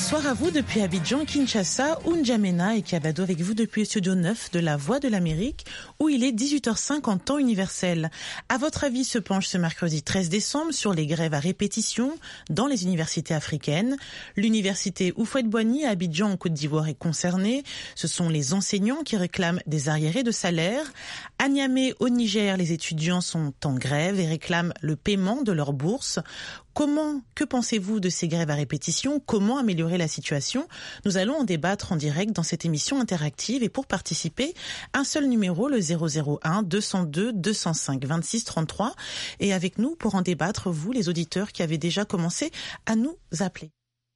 Bonsoir à vous depuis Abidjan, Kinshasa, N'Djamena et Kiabado avec vous depuis le studio 9 de la Voix de l'Amérique où il est 18h05 en temps universel. À votre avis se penche ce mercredi 13 décembre sur les grèves à répétition dans les universités africaines. L'université Houphouët-Boigny à Abidjan en Côte d'Ivoire est concernée. Ce sont les enseignants qui réclament des arriérés de salaire. À Niamey au Niger, les étudiants sont en grève et réclament le paiement de leurs bourses. Que pensez-vous de ces grèves à répétition? Comment améliorer la situation? Nous allons en débattre en direct dans cette émission interactive et pour participer, un seul numéro, le 001 202 205 26 33. Et avec nous, pour en débattre, vous, les auditeurs qui avez déjà commencé à nous appeler.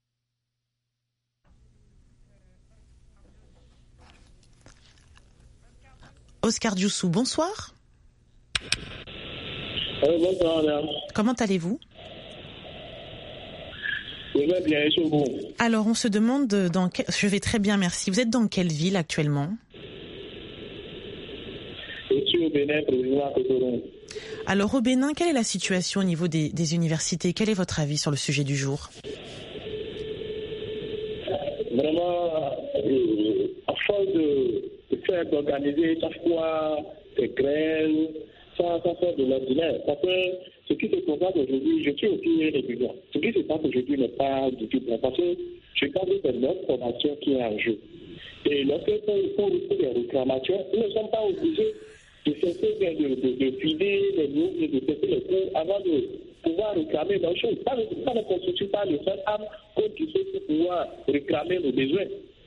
Oscar Diossou, bonsoir. Bonsoir, madame. Comment allez-vous? Je vais bien, et chez vous? Alors, on se demande je vais très bien, merci. Vous êtes dans quelle ville actuellement? Je suis au Bénin, président à Cotonou. Alors, au Bénin, quelle est la situation au niveau des universités? Quel est votre avis sur le sujet du jour? Vraiment, à force de faire d'organiser chaque fois des grèves, ça sort de l'ordinaire. Parce que ce qui se passe aujourd'hui, je suis aussi étudiant. Ce qui se passe aujourd'hui n'est pas du tout bon. Parce que je pense que c'est notre formation qui est en jeu. Et lorsque pour des réclamations, nous ne sommes pas obligés de cesser de filer les livres et de cesser les cours avant de pouvoir réclamer nos choses. Ça ne constitue pas le seul âme qu'on puisse pouvoir réclamer nos besoins.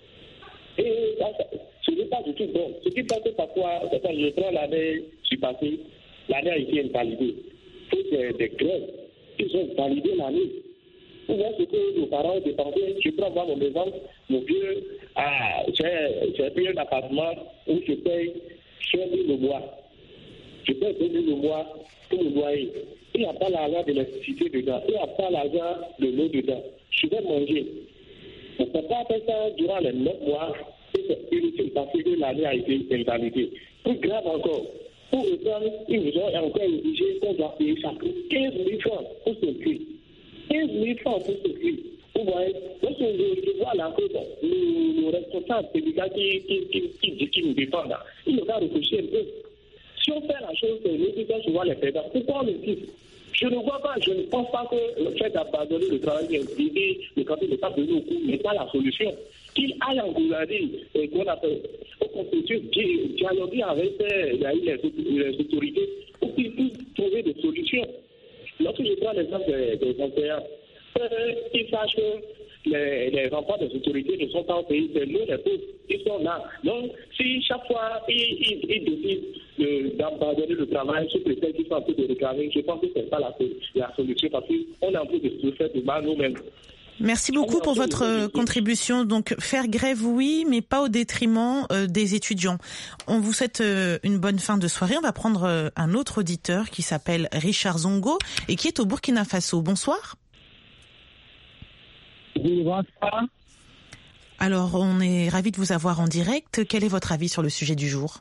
Et ce n'est pas du tout bon. Ce qui fait que parfois, quand je prends l'année passée, l'année a été invalidée. Toutes des grèves, ils ont validé l'année. Vous voyez ce que nos parents ont dépensé. Je prends voir mon exemple, mon vieux, j'ai payé un appartement où je paye 5 000 le mois. Je paye 2 000 le mois pour le loyer. Il n'y a pas l'argent de l'électricité dedans. Il n'y a pas l'argent de l'eau dedans. Je vais manger. On ne peut pas faire ça durant les 9 mois. C'est inutile parce que l'année a été invalidée. Plus grave encore, pour reprendre, ils nous ont encore exigé qu'on doit payer chaque 15 000 francs pour ce prix. 15 000 francs pour ce prix. Vous voyez, lorsque je vois la cause, le responsable syndical qui nous défend là, il nous a réfléchi un peu. Si on fait la chose, nous disons souvent les perdants. Pourquoi on le dit? Je ne pense pas que le fait d'abandonner le travail privé, le canton de l'État de nous n'est pas la solution. Qu'il aille encourager qu'on appelle au constituer, dialoguer avec les autorités pour qu'ils puissent trouver des solutions. Lorsque je prends l'exemple des enseignants, ils sachent que les remparts des autorités ne sont pas au pays, c'est nous les pauvres, ils sont là. Donc, si chaque fois ils décident d'abandonner le travail sous prétexte qu'ils sont en train de réclamer, je pense que ce n'est pas la solution parce qu'on est en train de se faire du mal nous-mêmes. Merci beaucoup pour votre contribution. Donc, faire grève, oui, mais pas au détriment des étudiants. On vous souhaite une bonne fin de soirée. On va prendre un autre auditeur qui s'appelle Richard Zongo et qui est au Burkina Faso. Bonsoir. Oui, bonsoir. Alors, on est ravis de vous avoir en direct. Quel est votre avis sur le sujet du jour?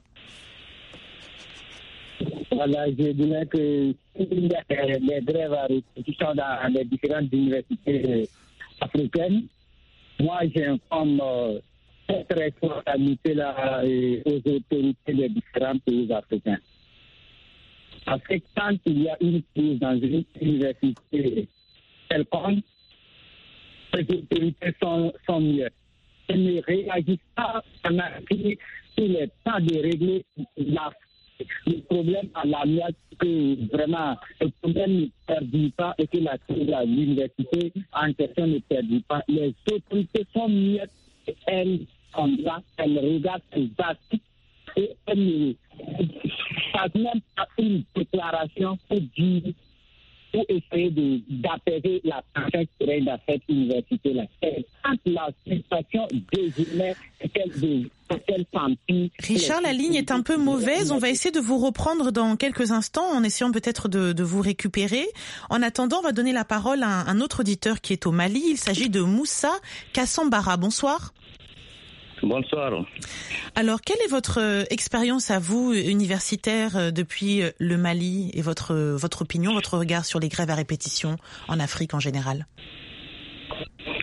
Voilà, je dirais que il y a des grèves à répétition dans les différentes universités africaines. Moi, j'informe cette responsabilité-là aux autorités des différents pays africains. Parce que quand il y a une crise dans une université quelconque, les autorités sont mieux. Elles ne réagissent pas en Afrique sur le temps de régler le problème à l'amiable, que vraiment le problème ne perdure pas et que l'université en question ne perdure pas. Les autorités sont mieux, elles sont là, elles regardent ces articles et elles ne passent même pas une déclaration pour essayer d'apaiser la tension qui règne dans cette université-là. Et quand la situation désignait qu'elle s'empire... Richard, la ligne est un peu mauvaise. On va essayer de vous reprendre dans quelques instants en essayant peut-être de vous récupérer. En attendant, on va donner la parole à un autre auditeur qui est au Mali. Il s'agit de Moussa Kassambara. Bonsoir. Bonsoir. Alors, quelle est votre expérience à vous, universitaire, depuis le Mali et votre opinion, votre regard sur les grèves à répétition en Afrique en général?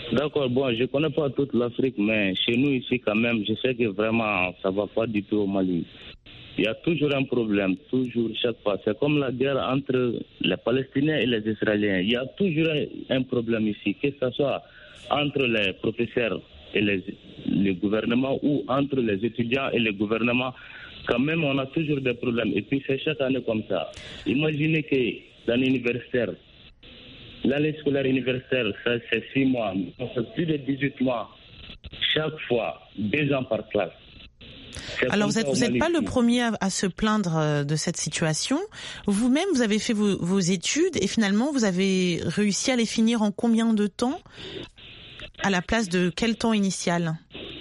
D'accord, bon, je ne connais pas toute l'Afrique, mais chez nous ici quand même, je sais que vraiment ça ne va pas du tout au Mali. Il y a toujours un problème, toujours, chaque fois. C'est comme la guerre entre les Palestiniens et les Israéliens. Il y a toujours un problème ici, que ce soit entre les professeurs et les gouvernements ou entre les étudiants et les gouvernements. Quand même, on a toujours des problèmes. Et puis, c'est chaque année comme ça. Imaginez que l'année universitaire, l'année scolaire universitaire, ça, c'est 6 mois. C'est plus de 18 mois. Chaque fois, 2 ans par classe. Alors, vous n'êtes pas le premier à se plaindre de cette situation. Vous-même, vous avez fait vos études et finalement, vous avez réussi à les finir en combien de temps ? À la place de quel temps initial ?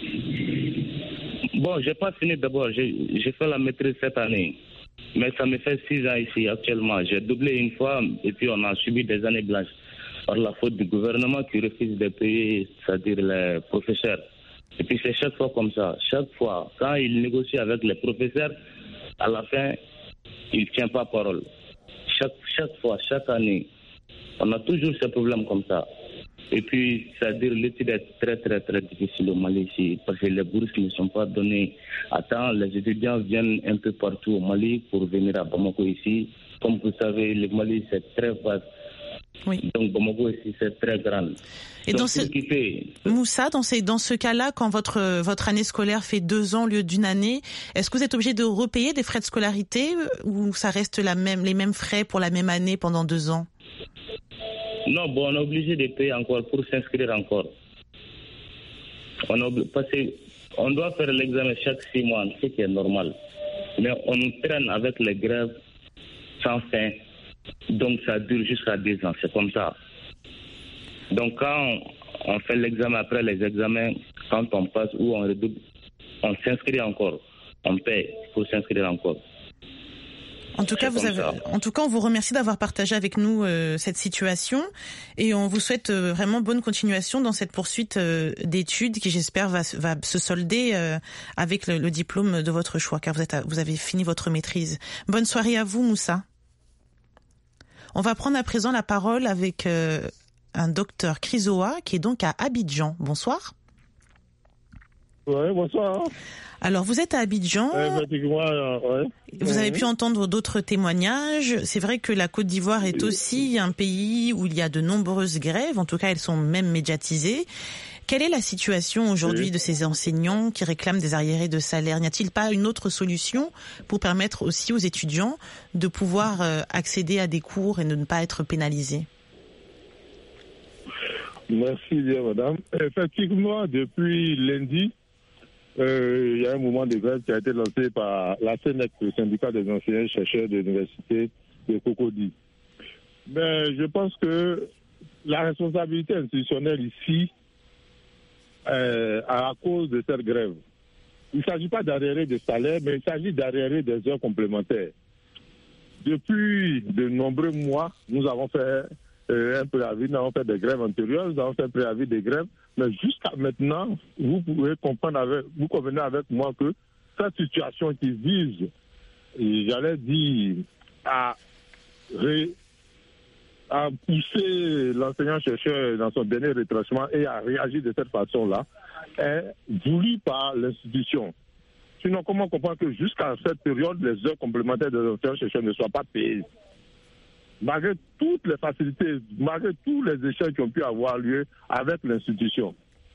Bon, j'ai pas fini d'abord. J'ai fait la maîtrise cette année. Mais ça me fait 6 ans ici actuellement. J'ai doublé une fois et puis on a subi des années blanches par la faute du gouvernement qui refuse de payer, c'est-à-dire les professeurs. Et puis c'est chaque fois comme ça. Chaque fois, quand il négocie avec les professeurs, à la fin, il ne tient pas parole. Chaque fois, chaque année, on a toujours ces problèmes comme ça. Et puis, c'est-à-dire l'étude est très, très, très difficile au Mali ici, parce que les bourses ne sont pas données à temps. Les étudiants viennent un peu partout au Mali pour venir à Bamako ici. Comme vous savez, le Mali, c'est très vaste. Oui. Donc, Bamako ici, c'est très grand. Et donc, Moussa, dans ce cas-là, quand votre année scolaire fait 2 ans au lieu d'une année, est-ce que vous êtes obligé de repayer des frais de scolarité ou ça reste les mêmes frais pour la même année pendant 2 ans ? Non, bon, on est obligé de payer encore pour s'inscrire encore. Parce qu'on doit faire l'examen chaque 6 mois, ce qui est normal. Mais on nous traîne avec les grèves sans fin. Donc ça dure jusqu'à 2 ans, c'est comme ça. Donc quand on fait l'examen, après les examens, quand on passe ou on redouble, on s'inscrit encore. On paye pour s'inscrire encore. En tout cas, on vous remercie d'avoir partagé avec nous cette situation et on vous souhaite vraiment bonne continuation dans cette poursuite d'études qui, j'espère, va se solder avec le diplôme de votre choix, car vous avez fini votre maîtrise. Bonne soirée à vous, Moussa. On va prendre à présent la parole avec un docteur Chrysoa qui est donc à Abidjan. Bonsoir. Oui, bonsoir. Alors, vous êtes à Abidjan. Vous avez pu entendre d'autres témoignages. C'est vrai que la Côte d'Ivoire est aussi un pays où il y a de nombreuses grèves. En tout cas, elles sont même médiatisées. Quelle est la situation aujourd'hui de ces enseignants qui réclament des arriérés de salaire ? N'y a-t-il pas une autre solution pour permettre aussi aux étudiants de pouvoir accéder à des cours et de ne pas être pénalisés ? Merci bien, madame. Effectivement, depuis lundi, il y a un mouvement de grève qui a été lancé par la CNEC, le syndicat des enseignants-chercheurs de l'université de Cocody. Mais je pense que la responsabilité institutionnelle ici, à cause de cette grève, il ne s'agit pas d'arriérer des salaires, mais il s'agit d'arriérer des heures complémentaires. Depuis de nombreux mois, nous avons fait un préavis, nous avons fait des grèves antérieures, nous avons fait un préavis des grèves, mais jusqu'à maintenant, vous pouvez comprendre vous convenez avec moi que cette situation qui vise, j'allais dire, à pousser l'enseignant-chercheur dans son dernier retranchement et à réagir de cette façon-là, est voulue par l'institution. Sinon, comment comprendre que jusqu'à cette période, les heures complémentaires des enseignants-chercheurs ne soient pas payées ? Malgré toutes les facilités, malgré tous les échanges qui ont pu avoir lieu avec l'institution.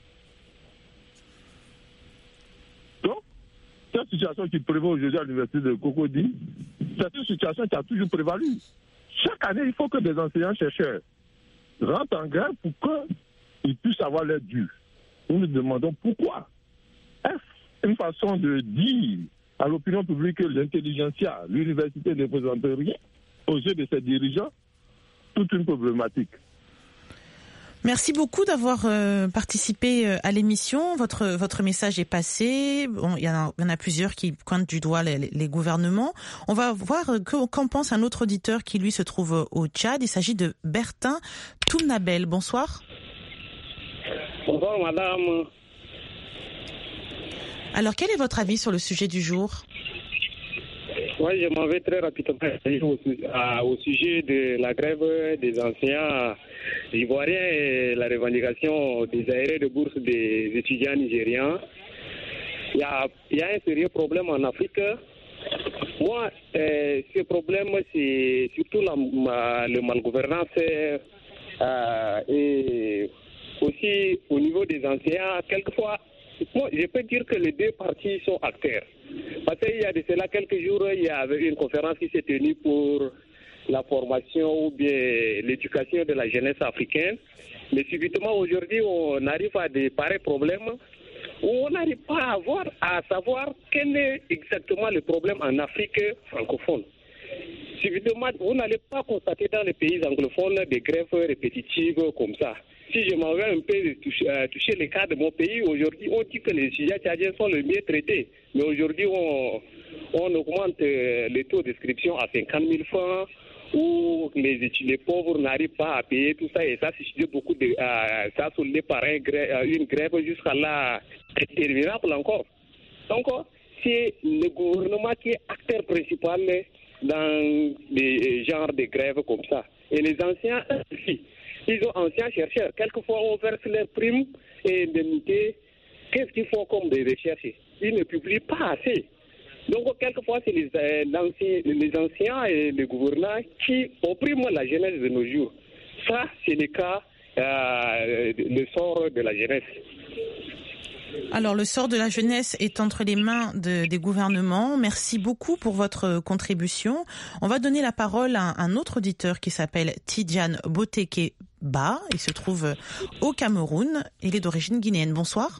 Donc, cette situation qui prévaut aujourd'hui à l'université de Cocody, c'est une situation qui a toujours prévalu. Chaque année, il faut que des enseignants-chercheurs rentrent en grève pour qu'ils puissent avoir l'aide due. Nous nous demandons pourquoi. Est-ce une façon de dire à l'opinion publique que l'intelligentsia, l'université ne représente rien aux yeux de ses dirigeants? Toute une problématique. Merci beaucoup d'avoir participé à l'émission. Votre message est passé. Bon, il y en a plusieurs qui pointent du doigt les gouvernements. On va voir qu'en pense un autre auditeur qui, lui, se trouve au Tchad. Il s'agit de Bertin Toumnabel. Bonsoir. Bonsoir, madame. Alors, quel est votre avis sur le sujet du jour ? Oui, je m'en vais très rapidement au sujet de la grève des enseignants ivoiriens et la revendication des arrêts de bourse des étudiants nigérians. Il y a un sérieux problème en Afrique. Moi, ce problème, c'est surtout le malgouvernance et aussi au niveau des enseignants. Quelquefois, moi, je peux dire que les deux parties sont acteurs. Parce qu'il y a de cela quelques jours, il y avait une conférence qui s'est tenue pour la formation ou bien l'éducation de la jeunesse africaine. Mais subitement, aujourd'hui, on arrive à des pareils problèmes où on n'arrive pas à savoir quel est exactement le problème en Afrique francophone. Subitement, vous n'allez pas constater dans les pays anglophones des grèves répétitives comme ça. Si je m'en vais un peu toucher les cas de mon pays, aujourd'hui, on dit que les étudiants tchadiens sont les mieux traités. Mais aujourd'hui, on augmente les taux d'inscription à 50 000 francs, où les pauvres n'arrivent pas à payer tout ça. Et ça, c'est beaucoup de... ça a soulevé par une grève jusqu'à là interminable encore. Donc, c'est le gouvernement qui est acteur principal dans des genres de grèves comme ça. Et les anciens aussi. Ils sont anciens chercheurs. Quelquefois, on verse leurs primes et indemnités. Qu'est-ce qu'ils font comme des recherches? Ils ne publient pas assez. Donc, quelquefois, c'est les anciens et les gouvernants qui oppriment la jeunesse de nos jours. Ça, c'est le cas, le sort de la jeunesse. Alors, le sort de la jeunesse est entre les mains des gouvernements. Merci beaucoup pour votre contribution. On va donner la parole à un autre auditeur qui s'appelle Tidjane Boteke-Ba. Il se trouve au Cameroun. Il est d'origine guinéenne. Bonsoir.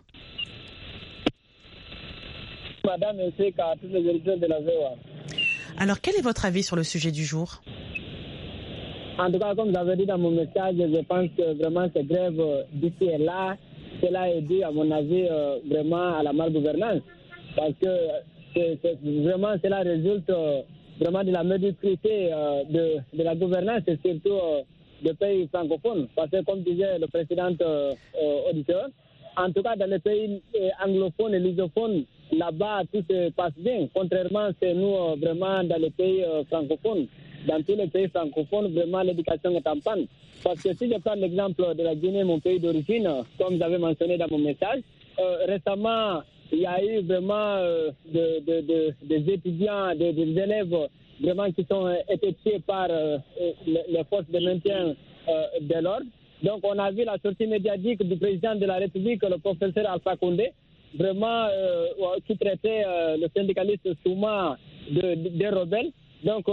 Madame, c'est qu'à tous les auditeurs de la VOA. Alors, quel est votre avis sur le sujet du jour? En tout cas, comme j'avais dit dans mon message, je pense que vraiment cette grève d'ici et là, cela est dû, à mon avis, vraiment à la malgouvernance. Parce que vraiment, cela résulte vraiment de la médiocrité de la gouvernance et surtout des pays francophones. Parce que, comme disait le précédent auditeur, en tout cas, dans les pays anglophones et lusophones, là-bas, tout se passe bien. Contrairement, c'est nous, vraiment, dans les pays francophones. Dans tous les pays francophones, vraiment, l'éducation est en panne. Parce que si je prends l'exemple de la Guinée, mon pays d'origine, comme j'avais mentionné dans mon message, récemment, il y a eu vraiment des étudiants, des élèves vraiment qui sont été tués par les forces de maintien de l'ordre. Donc, on a vu la sortie médiatique du président de la République, le professeur Alpha Condé, vraiment qui traitait le syndicaliste Souma de rebelle. Donc,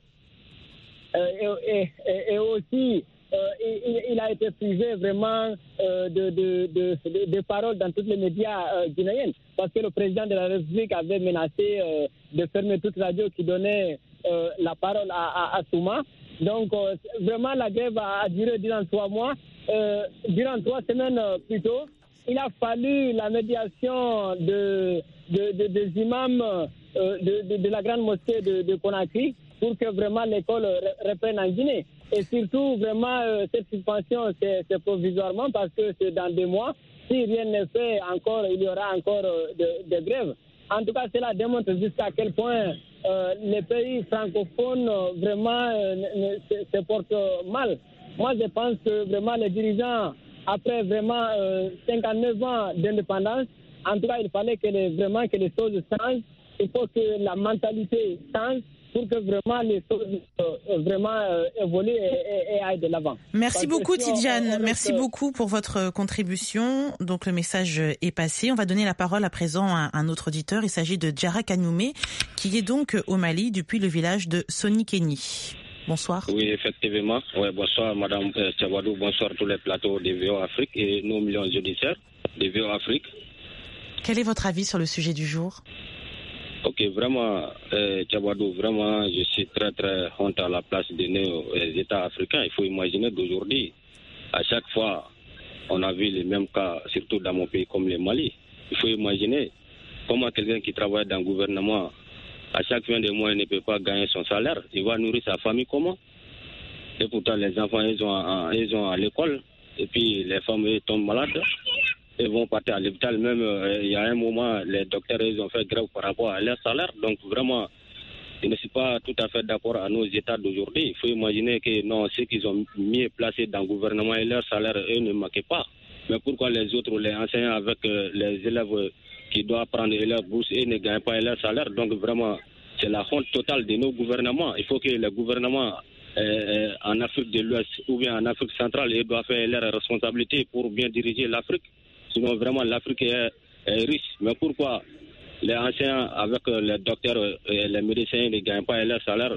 et aussi, il a été privé vraiment de paroles dans tous les médias guinéens, parce que le président de la République avait menacé de fermer toute radio qui donnait la parole à Souma. Donc, vraiment, la grève a duré durant 3 mois. Durant 3 semaines plutôt, il a fallu la médiation des imams de la grande mosquée de Conakry pour que vraiment l'école reprenne en Guinée. Et surtout, vraiment, cette suspension, c'est provisoirement parce que c'est dans 2 mois. Si rien n'est fait encore, il y aura encore des grèves. En tout cas, cela démontre jusqu'à quel point les pays francophones vraiment se portent mal. Moi, je pense que vraiment les dirigeants, après vraiment 59 ans d'indépendance, en tout cas, il fallait que les choses changent. Il faut que la mentalité change pour que vraiment les choses évoluent et aillent de l'avant. Merci beaucoup, Tidjane. Merci beaucoup pour votre contribution. Donc, le message est passé. On va donner la parole à présent à un autre auditeur. Il s'agit de Djara Kanoumé, qui est donc au Mali depuis le village de Sonikeni. Bonsoir. Oui, effectivement. Ouais, bonsoir, Madame Tchabadou. Bonsoir tous les plateaux de VOA Afrique et nos millions d'auditeurs de VOA Afrique. Quel est votre avis sur le sujet du jour? Ok, vraiment, Tchabadou, vraiment, je suis très, très honte à la place de nos États africains. Il faut imaginer d'aujourd'hui, à chaque fois, on a vu les mêmes cas, surtout dans mon pays comme le Mali. Il faut imaginer comment quelqu'un qui travaille dans le gouvernement, à chaque fin de mois, il ne peut pas gagner son salaire. Il va nourrir sa famille comment? Et pourtant, les enfants, ils sont à l'école. Et puis, les femmes, ils tombent malades. Ils vont partir à l'hôpital. Même, il y a un moment, les docteurs, ils ont fait grève par rapport à leur salaire. Donc, vraiment, je ne suis pas tout à fait d'accord à nos États d'aujourd'hui. Il faut imaginer que non, ceux qui sont mieux placés dans le gouvernement et leur salaire, eux, ne manquent pas. Mais pourquoi les autres, les enseignants avec les élèves qui doivent prendre leur bourse et ne gagnent pas leur salaire? Donc vraiment, c'est la honte totale de nos gouvernements. Il faut que les gouvernements en Afrique de l'Ouest ou bien en Afrique centrale, ils doivent faire leurs responsabilités pour bien diriger l'Afrique. Sinon, vraiment, l'Afrique est riche. Mais pourquoi les enseignants avec les docteurs et les médecins ne gagnent pas leur salaire?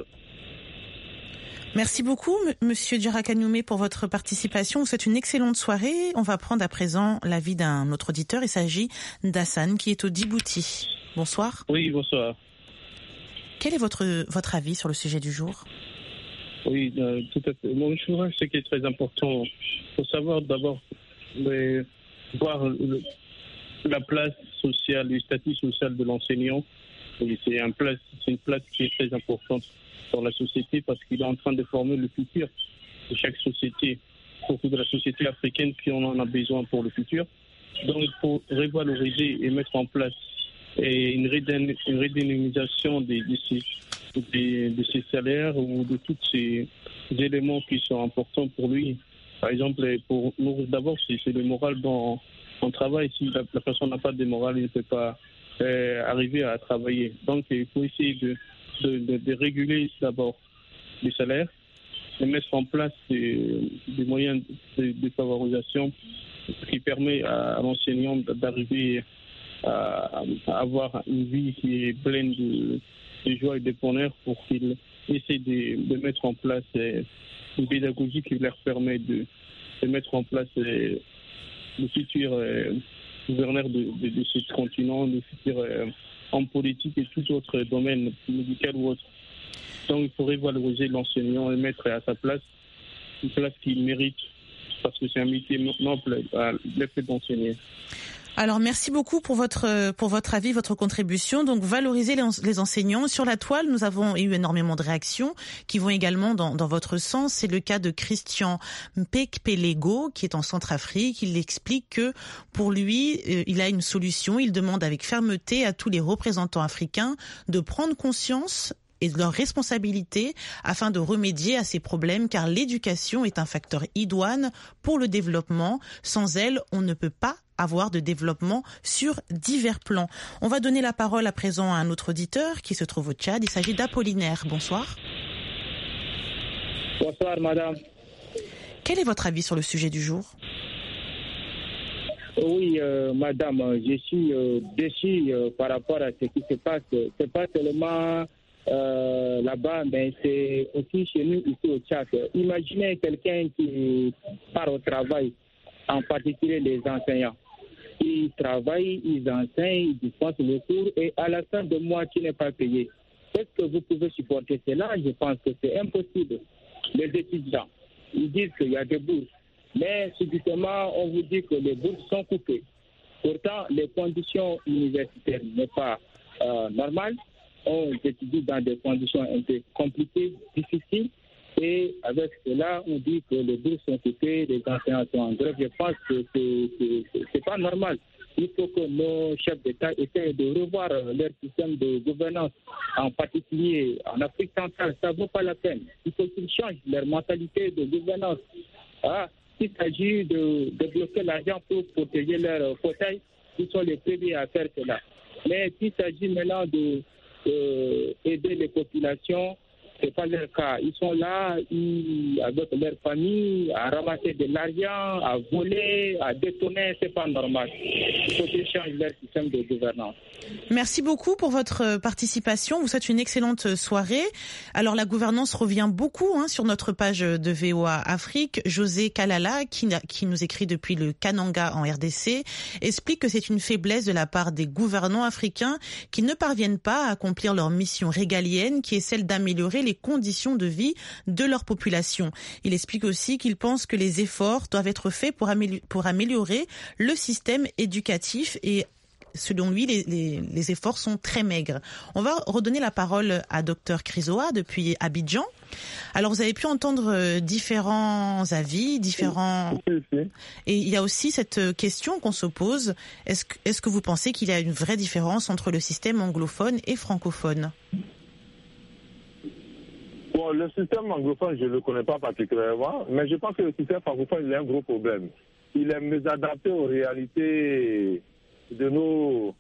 Merci beaucoup, Monsieur Djirakanioumé, pour votre participation. Vous souhaite une excellente soirée. On va prendre à présent l'avis d'un autre auditeur. Il s'agit d'Hassan, qui est au Djibouti. Bonsoir. Oui, bonsoir. Quel est votre avis sur le sujet du jour? Oui, tout à fait. Bon, je crois que ce qui est très important, il faut savoir d'abord voir la place sociale, le statut social de l'enseignant. Et c'est une place qui est très importante dans la société parce qu'il est en train de former le futur de chaque société, surtout de la société africaine qui en a besoin pour le futur. Donc il faut revaloriser et mettre en place une redénomisation de ses salaires ou de tous ces éléments qui sont importants pour lui. Par exemple, pour nous, d'abord, c'est le moral dans on travaille. Si la personne n'a pas de morale, il ne peut pas arriver à travailler. Donc, il faut essayer de réguler d'abord les salaires et mettre en place des moyens de favorisation qui permet à l'enseignant d'arriver à avoir une vie qui est pleine de joie et de bonheur pour qu'il essaie de mettre en place une pédagogie qui leur permet de mettre en place le futur gouverneur de ce continent, le futur homme politique et tout autre domaine médical ou autre. Donc il faudrait valoriser l'enseignant et mettre à sa place une place qu'il mérite parce que c'est un métier noble le fait d'enseigner. Alors merci beaucoup pour votre avis, votre contribution. Donc valoriser les enseignants. Sur la toile, nous avons eu énormément de réactions qui vont également dans votre sens. C'est le cas de Christian Mpekpelego qui est en Centrafrique. Il explique que pour lui, il a une solution. Il demande avec fermeté à tous les représentants africains de prendre conscience et de leurs responsabilités afin de remédier à ces problèmes, car l'éducation est un facteur idoine pour le développement. Sans elle, on ne peut pas avoir de développement sur divers plans. On va donner la parole à présent à un autre auditeur qui se trouve au Tchad. Il s'agit d'Apollinaire. Bonsoir. Bonsoir, madame. Quel est votre avis sur le sujet du jour? Oui, madame, je suis déçu par rapport à ce qui se passe. C'est pas seulement là-bas, mais c'est aussi chez nous, ici au Tchad. Imaginez quelqu'un qui part au travail, en particulier les enseignants. Ils travaillent, ils enseignent, ils dispensent le cours et à la fin de mois, tu n'es pas payé. Est-ce que vous pouvez supporter cela? Je pense que c'est impossible. Les étudiants, ils disent qu'il y a des bourses, mais subitement, on vous dit que les bourses sont coupées. Pourtant, les conditions universitaires ne sont pas normales. On étudie dans des conditions un peu compliquées, difficiles, et avec cela, on dit que les bourses sont coupées, les enseignants sont en grève. Je pense que c'est pas normal. Il faut que nos chefs d'État essayent de revoir leur système de gouvernance, en particulier en Afrique centrale. Ça ne vaut pas la peine. Il faut qu'ils changent leur mentalité de gouvernance. S'il s'agit de débloquer l'argent pour protéger leur fauteuil, ils sont les premiers à faire cela. Mais s'il s'agit maintenant aider les populations, ce n'est pas leur cas. Ils sont là avec leur famille à ramasser de l'argent, à voler, à détourner. Ce n'est pas normal. Il faut qu'ils changent leur système de gouvernance. Merci beaucoup pour votre participation. Vous souhaite une excellente soirée. Alors la gouvernance revient beaucoup sur notre page de VOA Afrique. José Kalala, qui nous écrit depuis le Kananga en RDC, explique que c'est une faiblesse de la part des gouvernants africains qui ne parviennent pas à accomplir leur mission régalienne, qui est celle d'améliorer les conditions de vie de leur population. Il explique aussi qu'il pense que les efforts doivent être faits pour améliorer le système éducatif et selon lui, les efforts sont très maigres. On va redonner la parole à Dr Krizoa depuis Abidjan. Alors, vous avez pu entendre différents avis, et il y a aussi cette question qu'on se pose. Est-ce que vous pensez qu'il y a une vraie différence entre le système anglophone et francophone? Bon, le système anglophone, je ne le connais pas particulièrement, mais je pense que le système francophone, il a un gros problème. Il est mésadapté aux réalités de nos...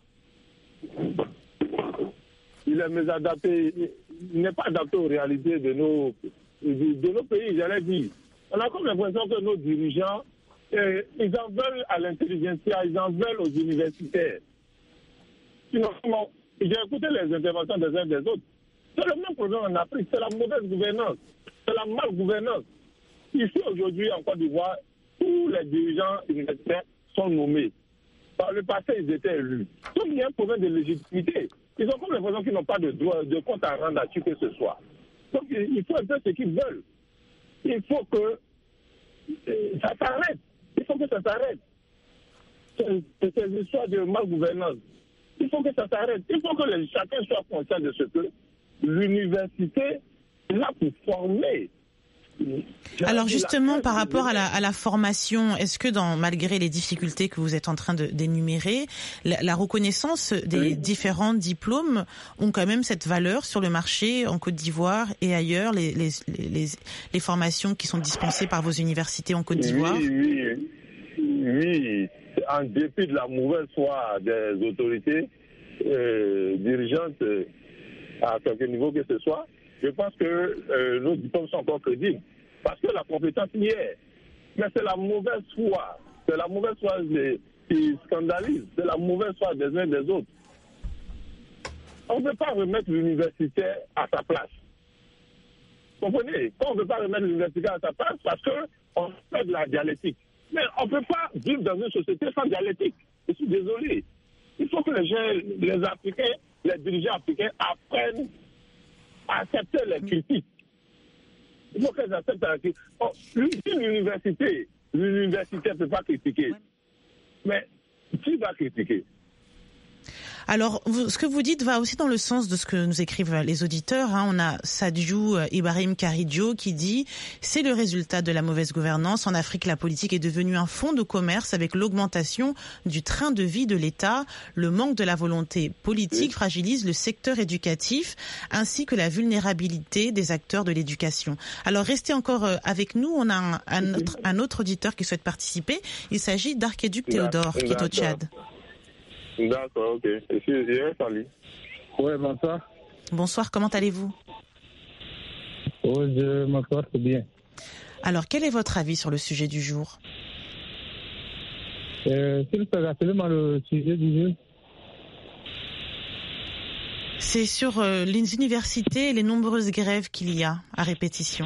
Il n'est pas adapté aux réalités de nos pays, j'allais dire. On a comme l'impression que nos dirigeants, ils en veulent à l'intelligentsia, ils en veulent aux universitaires. Sinon, j'ai écouté les interventions des uns des autres. C'est le même problème en Afrique, c'est la mauvaise gouvernance, c'est la malgouvernance. Ici, aujourd'hui, en Côte d'Ivoire, tous les dirigeants universitaires sont nommés. Par le passé, ils étaient élus. Donc, il y a un problème de légitimité. Ils ont comme l'impression qu'ils n'ont pas de compte à rendre à qui que ce soit. Donc, il faut un peu ce qu'ils veulent. Il faut que ça s'arrête. Il faut que ça s'arrête. C'est une histoire de malgouvernance. Il faut que ça s'arrête. Il faut que chacun soit conscient de ce que l'université est là pour former. Alors justement, par rapport à la formation, est-ce que malgré les difficultés que vous êtes en train d'énumérer, la reconnaissance des différents diplômes ont quand même cette valeur sur le marché en Côte d'Ivoire et ailleurs, les formations qui sont dispensées par vos universités en Côte d'Ivoire? Oui. En dépit de la mauvaise foi des autorités dirigeantes à quelque niveau que ce soit, je pense que nos diplômes sont encore crédibles. Parce que la compétence y est. Mais c'est la mauvaise foi. C'est la mauvaise foi qui scandalise. C'est la mauvaise foi des uns des autres. On ne peut pas remettre l'universitaire à sa place. Vous comprenez? On ne peut pas remettre l'universitaire à sa place parce qu'on fait de la dialectique. Mais on ne peut pas vivre dans une société sans dialectique. Je suis désolé. Il faut que les Africains, les dirigeants africains apprennent à accepter les critiques. Il faut qu'ils acceptent la critique. L'université ne peut pas critiquer. Mais qui va critiquer? Alors, ce que vous dites va aussi dans le sens de ce que nous écrivent les auditeurs. On a Sadjou Ibrahim Karidjo qui dit « C'est le résultat de la mauvaise gouvernance. En Afrique, la politique est devenue un fonds de commerce avec l'augmentation du train de vie de l'État. Le manque de la volonté politique fragilise le secteur éducatif ainsi que la vulnérabilité des acteurs de l'éducation. » Alors, restez encore avec nous. On a un autre auditeur qui souhaite participer. Il s'agit d'Archéduc Théodore qui est au Tchad. D'accord, ok. Salut. Oui, bonsoir. Bonsoir, comment allez-vous? Oui, je me porte bien. Alors, quel est votre avis sur le sujet du jour? S'il vous plaît, rappelez-moi le sujet du jour. C'est sur les universités et les nombreuses grèves qu'il y a à répétition.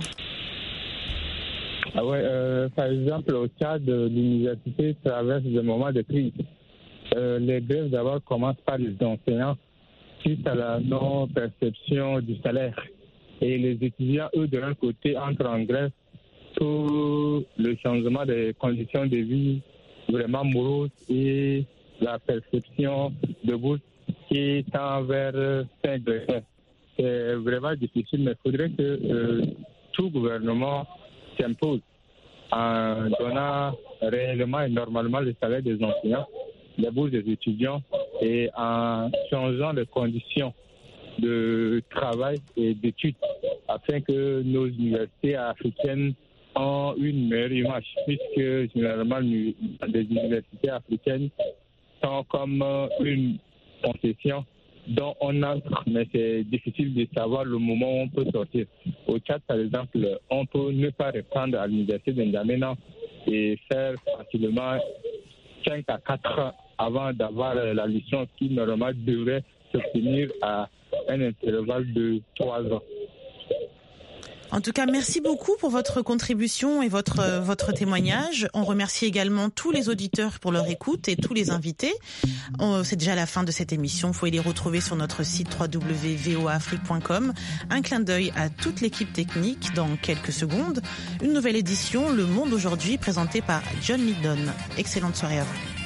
Ah ouais, par exemple, au Tchad, l'université traverse des moments de crise. Les grèves d'abord commencent par les enseignants suite à la non-perception du salaire. Et les étudiants, eux, de leur côté, entrent en grève pour le changement des conditions de vie vraiment moroses et la perception de bourse qui tend vers 5 degrés. C'est vraiment difficile, mais il faudrait que tout gouvernement s'impose en donnant réellement et normalement le salaire des enseignants, les bourses des étudiants et en changeant les conditions de travail et d'études afin que nos universités africaines ont une meilleure image, puisque généralement les universités africaines sont comme une concession dont on entre, mais c'est difficile de savoir le moment où on peut sortir. Au Tchad, par exemple, on peut ne pas reprendre à l'université d'N'Djamena et faire facilement 5 à 4 ans avant d'avoir la licence qui normalement devrait s'obtenir à un intervalle de 3 ans. En tout cas, merci beaucoup pour votre contribution et votre témoignage. On remercie également tous les auditeurs pour leur écoute et tous les invités. C'est déjà la fin de cette émission. Vous pouvez les retrouver sur notre site www.voaafrique.com. Un clin d'œil à toute l'équipe technique dans quelques secondes. Une nouvelle édition, Le Monde aujourd'hui, présentée par John Lydon. Excellente soirée à vous.